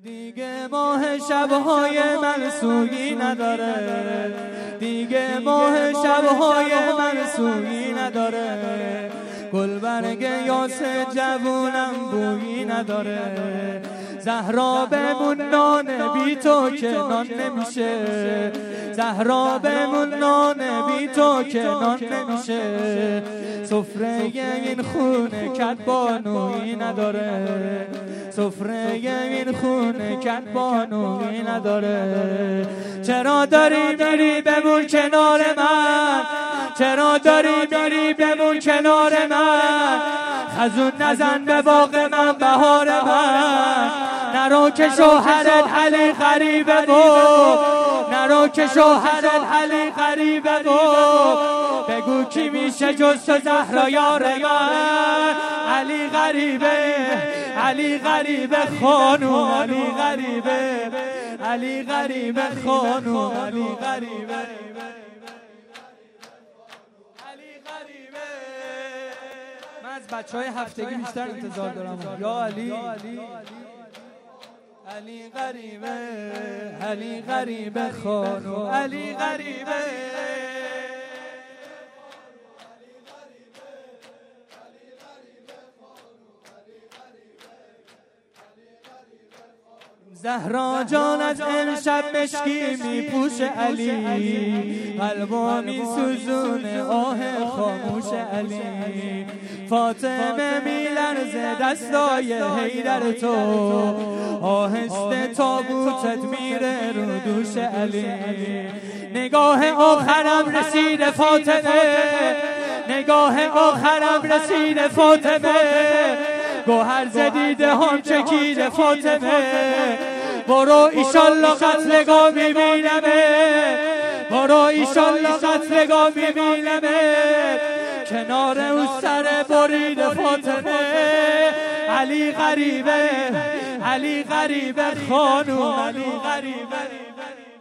دیگه ماه شبهای من سویی نداره، دیگه ماه شبهای من سویی نداره، گلبرگ یاس جوونم بویی نداره. زهرا بمون نان بی تو که نان نمیشه، زهرا بمون نان بی تو که نان نمیشه. سفره این خونه کدبانویی نداره، سفره این خونه کدبانویی نداره. چرا داری میری بمون کنار من، چرا داری میری بمون کنار من. خزون نزن به باغ من بهار من، نرو که شوهرت علی غریبه و نرو که شوهرت علی غریبه و بگو کی میشه جز تو زهرا یار من. علی غریبه، علی غریبه خانوم، علی غریبه، علی غریبه خانوم، علی غریبه، علی غریبه. من از بچهای هفتگی بیشتر انتظار دارم. یا علی، علی غریبه، علی غریبه خانوم، علی غریبه. زهرا جان از امشب مشکی میپوشه علی، قلبا میسوزونه آه خاموش علی. فاطمه میلرزه دستای حیدر تو، آهسته تابوتت میره رو دوش علی. نگاه آخرم رسیده فاطمه، نگاه آخرم رسیده فاطمه. گوهر زدیده هم چکیده فاطمه. برو ایشالله قتلگاه میبینمه، برو ایشالله قتلگاه میبینمه. کنار او سر برید فاطمه. علی غریبه، علی غریبه خانوم، علی غریبه.